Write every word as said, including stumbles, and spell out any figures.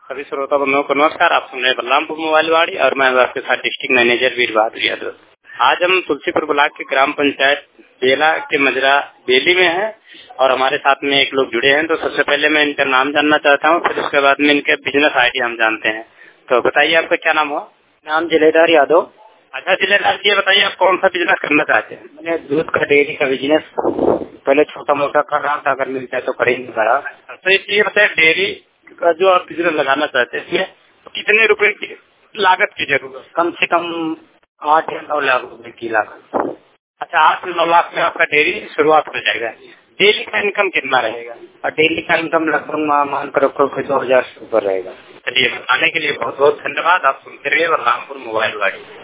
सभी श्रोता बंधुओं को नमस्कार। आप सुन रहे हैं बलरामपुर मोबाइल वाड़ी और मैं आपके साथ डिस्ट्रिक्ट मैनेजर वीर बहादुर यादव। आज हम तुलसीपुर ब्लॉक के ग्राम पंचायत बेला के मजरा बेली में हैं और हमारे साथ में एक लोग जुड़े हैं। तो सबसे पहले मैं इनका नाम जानना चाहता हूँ, फिर उसके बाद में इनके बिजनेस आइडिया हम जानते हैं। तो बताइए आपका क्या नाम हुआ? नाम जिलेदार यादव। अच्छा जिलेदार जी, ये बताइए आप कौन सा बिजनेस करना चाहते हैं? मैंने दूध का डेयरी का बिजनेस पहले छोटा मोटा कर रहा था, अगर मिलता है तो करेंगे बड़ा। तो ये बताइए डेयरी का जो आप बिजनेस लगाना चाहते हैं इसमें कितने रुपए की लागत की जरूरत? कम से कम आठ या नौ लाख रुपए की लागत। अच्छा, आठ नौ लाख में आपका डेयरी शुरुआत हो जाएगा। डेली का इनकम कितना रहेगा? और डेली का इनकम लगभग मान कर रखो कि दो हजार से ऊपर रहेगा। चलिए, बताने के लिए बहुत बहुत धन्यवाद। आप सुनते रहिए बलरामपुर मोबाइल वाड़ी।